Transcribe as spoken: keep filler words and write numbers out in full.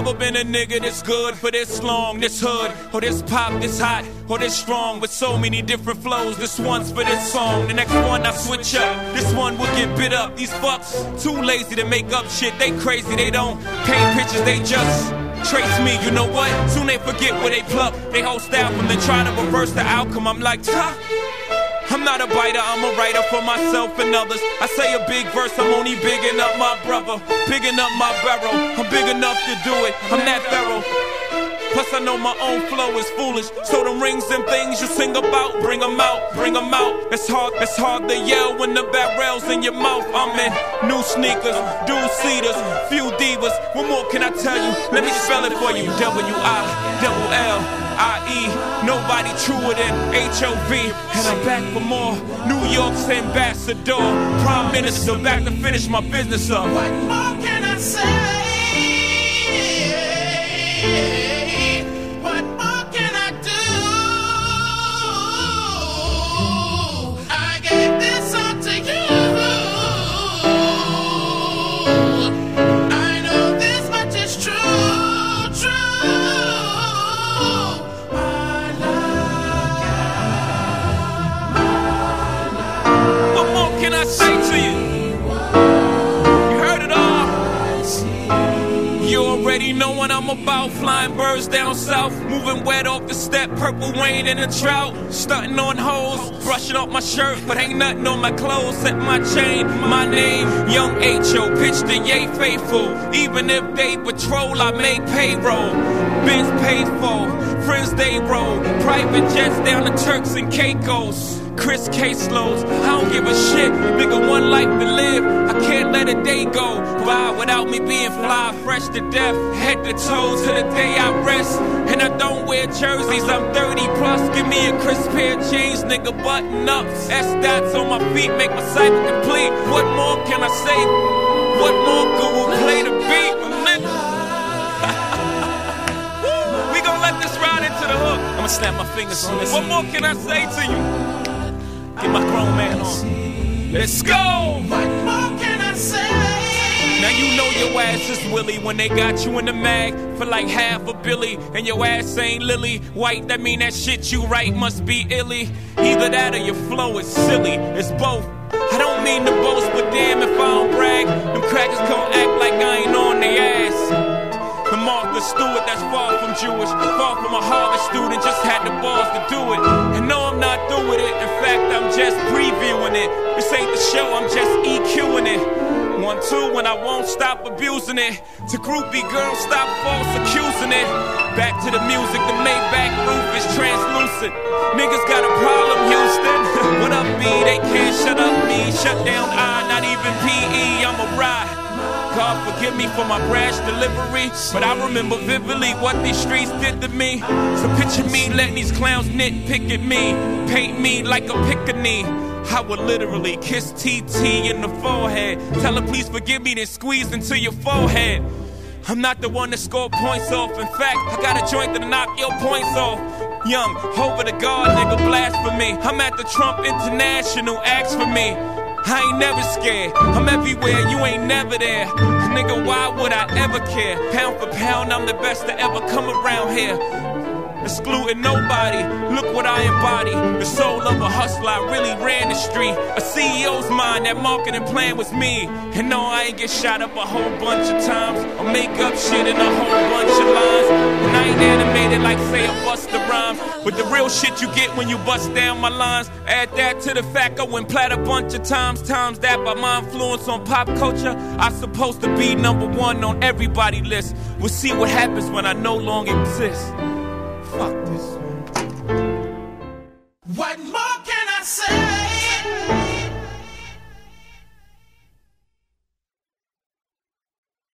never been a nigga this good for this long, this hood, or this pop, this hot, or this strong, with so many different flows. This one's for this song, the next one I switch up. This one will get bit up. These fucks too lazy to make up shit. They crazy, they don't paint pictures, they just trace me. You know what? Soon they forget where they pluck. They whole style from then trying to reverse the outcome. I'm like, huh? I'm not a biter, I'm a writer for myself and others. I say a big verse, I'm only bigging up my brother, bigging up my barrel. I'm big enough to do it, I'm that thorough. Plus I know my own flow is foolish. So them rings and things you sing about, bring them out, bring them out. It's hard, it's hard to yell when the barrel's in your mouth. I'm in new sneakers, dual seaters, few divas. What more can I tell you? Let me spell it for you. W I double L I E. Nobody truer than H O V. And I'm back for more. New York's ambassador, prime minister, back to finish my business up. What more can I say? Knowing I'm about flying birds down south, moving wet off the step, purple rain in a drought, stunting on hoes, brushing off my shirt, but ain't nothing on my clothes except my chain, my name, Young H O, pitched to Yay Faithful. Even if they patrol, I make payroll. Benz paid for, friends they roll, private jets down to Turks and Caicos. Chris caseloads, I don't give a shit. Nigga, one life to live, I can't let a day go by without me being fly, fresh to death, head to toes to the day I rest. And I don't wear jerseys, I'm thirty plus. Give me a crisp pair of jeans, nigga, button up. S-dots on my feet make my cycle complete. What more can I say? What more Google play the beat, nigga? We gon' let this ride into the hook. I'ma snap my fingers on this. What more can I say to you? Get my grown man on. Let's go! What more can I say? Now you know your ass is Willie when they got you in the mag for like half a billy, and your ass ain't Lily White. That mean that shit you write must be illy. Either that or your flow is silly. It's both. I don't mean to boast, but damn if I don't brag, them crackers gon' act like I ain't on their ass. The Martha Stewart that's far from Jewish, far from a Harvard student, just had the balls to do it. And no, I'm not through with it. In fact, I'm just previewing it. This ain't the show, I'm just EQing it. One, two, when I won't stop abusing it. To groupie girls, stop false accusing it. Back to the music, the Maybach roof is translucent. Niggas got a problem, Houston. What up, B? They can't shut up me. Shut down I, not even P E, I'm a ride. God forgive me for my brash delivery, but I remember vividly what these streets did to me. So picture me letting these clowns nitpick at me, paint me like a pickaninny. I would literally kiss T T in the forehead, tell her please forgive me, then squeeze into your forehead. I'm not the one that scored points off. In fact, I got a joint that'll knock your points off. Young, over the God, nigga, blasphemy. I'm at the Trump International, ask for me. I ain't never scared, I'm everywhere, you ain't never there. Nigga, why would I ever care? Pound for pound, I'm the best to ever come around here. Excluding nobody, look what I embody. The soul of a hustler, I really ran the street. A C E O's mind, that marketing plan was me. And no, I ain't get shot up a whole bunch of times, or make up shit in a whole bunch of lines. And I ain't animated like say a Busta Rhymes, but the real shit you get when you bust down my lines. Add that to the fact I went plat a bunch of times. Times that by my influence on pop culture, I supposed to be number one on everybody's list. We'll see what happens when I no longer exist.